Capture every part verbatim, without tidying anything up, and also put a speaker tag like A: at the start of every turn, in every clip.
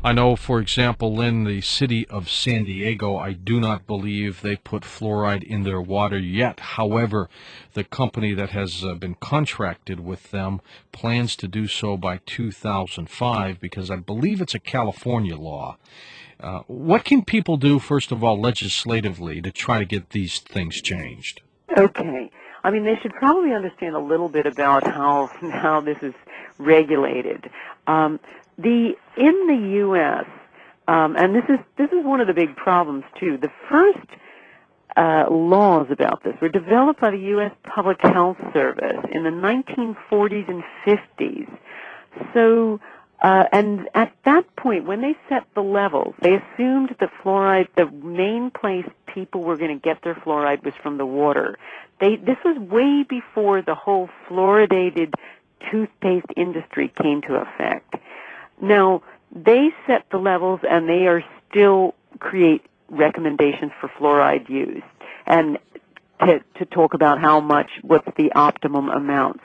A: I know, for example, in the city of San Diego, I do not believe they put fluoride in their water yet. However, the company that has uh, been contracted with them plans to do so by two thousand five because I believe it's a California law. Uh, what can people do, first of all, legislatively to try to get these things changed?
B: Okay. I mean, they should probably understand a little bit about how how this is regulated. Um, the in the U S um, and this is this is one of the big problems too. The first uh, laws about this were developed by the U S Public Health Service in the nineteen forties and fifties. So. Uh, and at that point, when they set the levels, they assumed that fluoride, the main place people were going to get their fluoride was from the water. They, this was way before the whole fluoridated toothpaste industry came to effect. Now, they set the levels and they are still create recommendations for fluoride use and to, to talk about how much, what's the optimum amounts.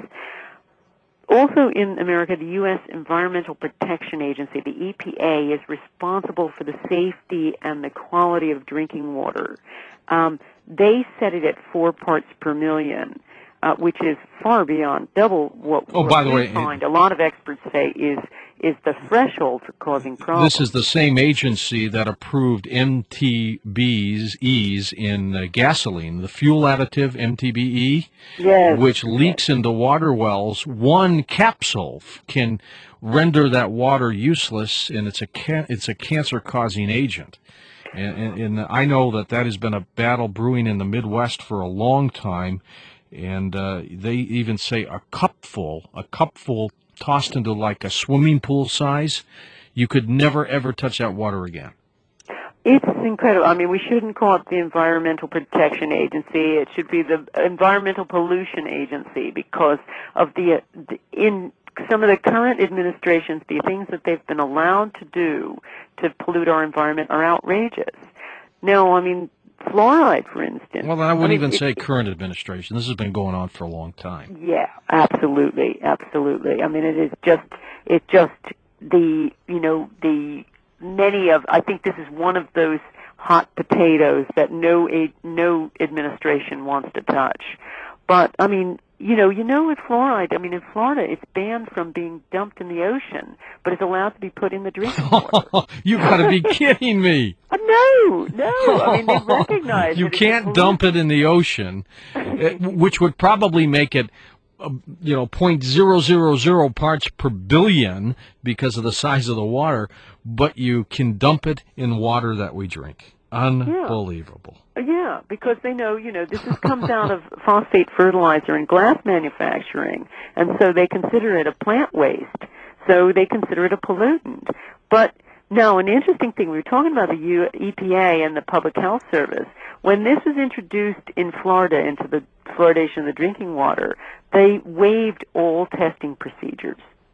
B: Also in America, the U S Environmental Protection Agency, the E P A, is responsible for the safety and the quality of drinking water. Um, they set it at four parts per million, uh, which is far beyond double what,
A: Oh,
B: what
A: by the
B: we
A: way,
B: find. A lot of experts say is is the threshold for causing problems.
A: This is the same agency that approved M T B's E's in uh, gasoline, the fuel additive M T B E,
B: yes,
A: which leaks
B: yes.
A: into water wells. One capsule can render that water useless, and it's a ca- it's a cancer-causing agent. And, and, and I know that that has been a battle brewing in the Midwest for a long time, and uh, they even say a cupful, a cupful tossed into like a swimming pool size, you could never, ever touch that water again.
B: It's incredible. I mean, we shouldn't call it the Environmental Protection Agency. It should be the Environmental Pollution Agency because of the, the in some of the current administrations, the things that they've been allowed to do to pollute our environment are outrageous. Now, I mean, fluoride, for instance.
A: Well, I wouldn't
B: I mean,
A: even
B: it,
A: say current administration. This has been going on for a long time.
B: Yeah, absolutely, absolutely. I mean, it is just, it just the, you know, the many of, I think this is one of those hot potatoes that no no administration wants to touch. But, I mean, you know, you know with fluoride, I mean, in Florida, it's banned from being dumped in the ocean, but it's allowed to be put in the drinking water.
A: You've got to be kidding me.
B: Uh, no, no. I mean, they recognize
A: you
B: that
A: can't
B: it's a
A: dump it in the ocean, which would probably make it, uh, you know, zero point zero zero zero parts per billion because of the size of the water, but you can dump it in water that we drink. Unbelievable.
B: Yeah. Yeah, because they know, you know, this is, comes out of phosphate fertilizer and glass manufacturing, and so they consider it a plant waste, so they consider it a pollutant. But now, an interesting thing, we were talking about the U- E P A and the Public Health Service. When this was introduced in Florida into the fluoridation of the drinking water, they waived all testing procedures.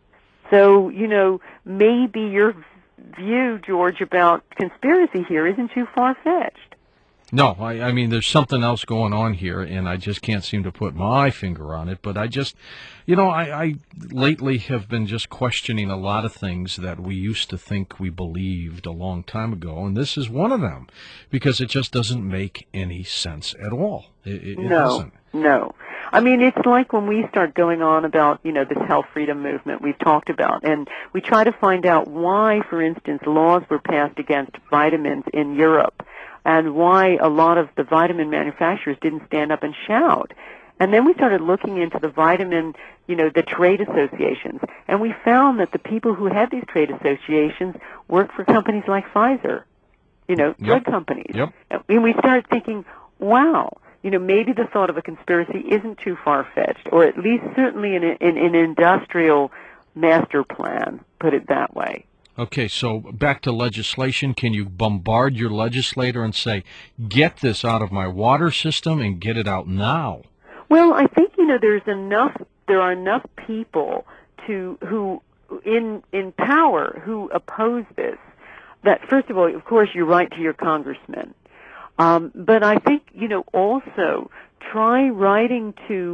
B: So, you know, maybe your view, George, about conspiracy here isn't too far-fetched.
A: No, I, I mean, there's something else going on here, and I just can't seem to put my finger on it. But I just, you know, I, I lately have been just questioning a lot of things that we used to think we believed a long time ago, and this is one of them, because it just doesn't make any sense at all. It, it,
B: no,
A: it doesn't.
B: No. I mean, it's like when we start going on about, you know, this health freedom movement we've talked about, and we try to find out why, for instance, laws were passed against vitamins in Europe, and why a lot of the vitamin manufacturers didn't stand up and shout. And then we started looking into the vitamin, you know, the trade associations, and we found that the people who had these trade associations worked for companies like Pfizer, you know, drug
A: Yep.
B: companies.
A: Yep.
B: And we started thinking, wow, you know, maybe the thought of a conspiracy isn't too far-fetched, or at least certainly in an industrial master plan, put it that way.
A: Okay, so back to legislation. Can you bombard your legislator and say, get this out of my water system and get it out now?
B: Well, I think, you know, there's enough, there are enough people to, who, in, in power who oppose this, that first of all, of course, you write to your congressman. Um, but I think, you know, also try writing to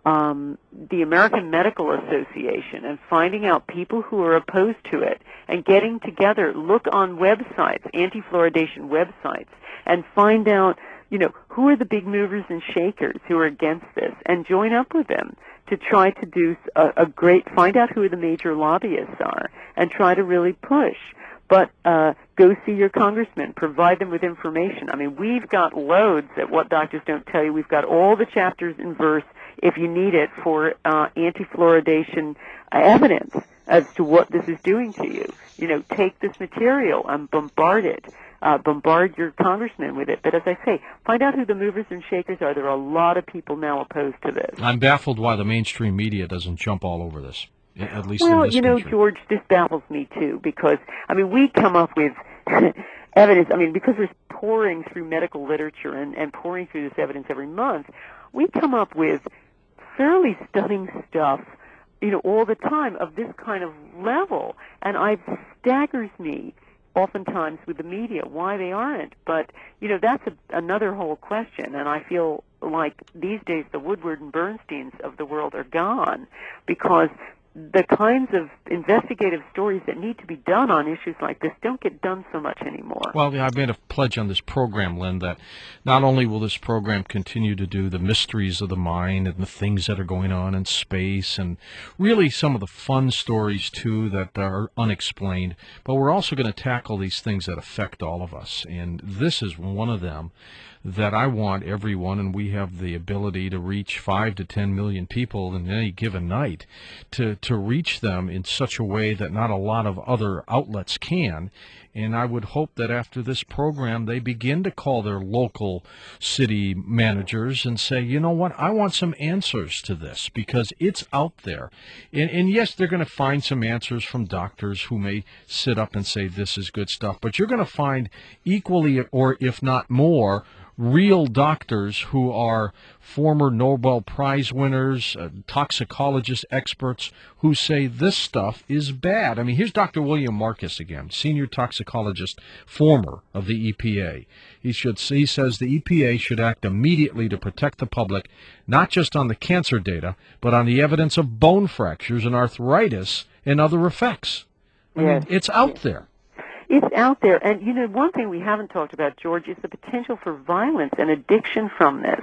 B: um, the American Medical Association and finding out people who are opposed to it and getting together, look on websites, anti-fluoridation websites, and find out, you know, who are the big movers and shakers who are against this, and join up with them to try to do a, a great, find out who the major lobbyists are, and try to really push. But uh, go see your congressman, provide them with information. I mean, we've got loads at What Doctors Don't Tell You. We've got all the chapters in verse, if you need it, for uh, anti-fluoridation uh, evidence as to what this is doing to you. You know, take this material and bombard it. Uh, bombard your congressman with it. But as I say, find out who the movers and shakers are. There are a lot of people now opposed to this.
A: I'm baffled why the mainstream media doesn't jump all over this, at least
B: well,
A: in this
B: you know,
A: country.
B: George, this baffles me too, because, I mean, we come up with evidence, I mean, because we're pouring through medical literature and, and pouring through this evidence every month, we come up with fairly stunning stuff, you know, all the time of this kind of level, and it staggers me oftentimes with the media why they aren't. But, you know, that's a, another whole question, and I feel like these days the Woodward and Bernsteins of the world are gone, because the kinds of investigative stories that need to be done on issues like this don't get done so much anymore.
A: Well, I've made a pledge on this program, Lynn, that not only will this program continue to do the mysteries of the mind and the things that are going on in space and really some of the fun stories, too, that are unexplained, but we're also going to tackle these things that affect all of us. And this is one of them that I want everyone, and we have the ability to reach five to ten million people in any given night, to, to reach them in such a way that not a lot of other outlets can. And I would hope that after this program, they begin to call their local city managers and say, you know what, I want some answers to this, because it's out there. And, and yes, they're going to find some answers from doctors who may sit up and say this is good stuff, but you're going to find equally, or if not more, real doctors who are former Nobel Prize winners, uh, toxicologist experts who say this stuff is bad. I mean, here's Doctor William Marcus again, senior toxicologist, former of the E P A. He should he says the E P A should act immediately to protect the public, not just on the cancer data, but on the evidence of bone fractures and arthritis and other effects. I
B: Yes.
A: mean, it's out
B: Yes.
A: there.
B: It's out there. And, you know, one thing we haven't talked about, George, is the potential for violence and addiction from this.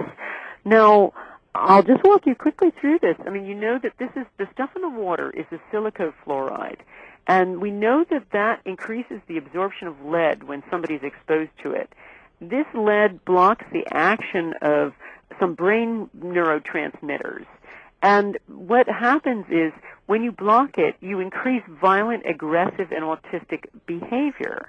B: Now, I'll just walk you quickly through this. I mean, you know that this is, the stuff in the water is the silico fluoride. And we know that that increases the absorption of lead when somebody's exposed to it. This lead blocks the action of some brain neurotransmitters. And what happens is, when you block it, you increase violent, aggressive, and autistic behavior.